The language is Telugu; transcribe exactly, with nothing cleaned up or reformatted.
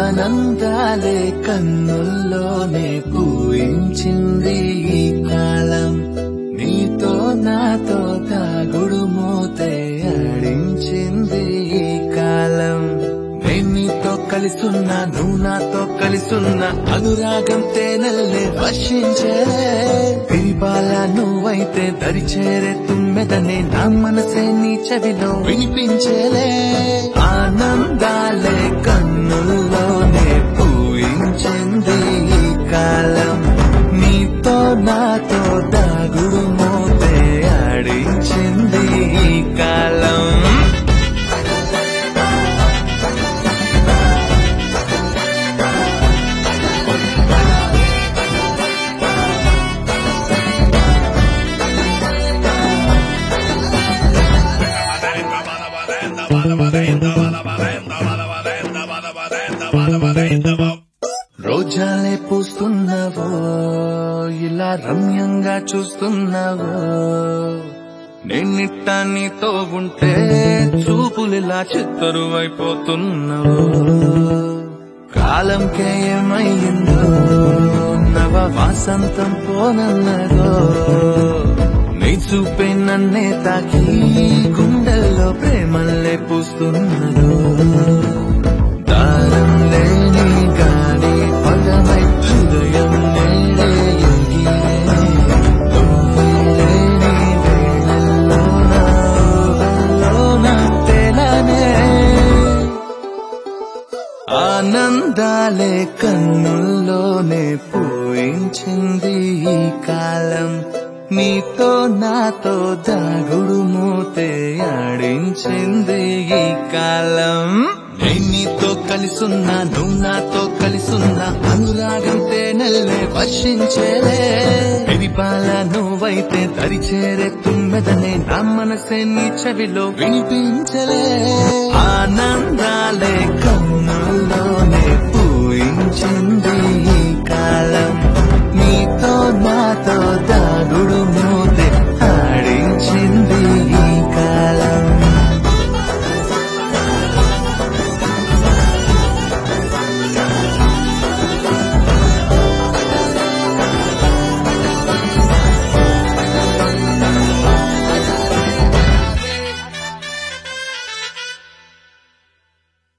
ఆనందాలే కన్నుల్లోనే పూయించింది ఈ కాలం నీతో నాతో తాగుడు మూతే ఆడించింది ఈ కాలం నేను నీతో కలిసున్నా నువ్వు నాతో కలిసున్నా అనురాగం తేనెల్లే వర్షించేలే పిరిపాల నువ్వైతే దరిచేరే తుమ్మెదనే నా మనసే నీ చెవిలో వినిపించేలే ఆనందాలే కన్నుల్లోనే పూయించింది ఈ కాలం నీతో నాతో దాగుడు మోతే ఆడించింది ఈ కాలం రోజాలే పూస్తున్నావో ఇలా రమ్యంగా చూస్తున్నావో నేనిట్టా నీతో ఉంటే చూపులిలా చిత్తరువైపోతున్నావో కాలంకే ఏమయ్యిందో నవ వాసంతం పోనన్నదో నీ చూపే నన్నే తాకి గుండెల్లో ప్రేమల్లే పూస్తున్నదో దారం లేని గాలి పదమై హృదయం నేడే ఎగిరే లేని వేళల్లోన తేలనే ఆనందాలే కన్నుల్లోనే పూయించింది ఈ కాలం నీతో నాతో దాగుడు మూతే ఆడించింది ఈ కాలం నేను నీతో కలిసున్నా నువ్వు నాతో కలిసున్నా అనురాగం తేనెల్లే వర్షించేలే పిరిపాల నువ్వైతే దరిచేరే తుమ్మెదనే నా మనసే నీ చెవిలో వినిపించలే ఆనందాలే కన్నుల్లోనే పూయించింది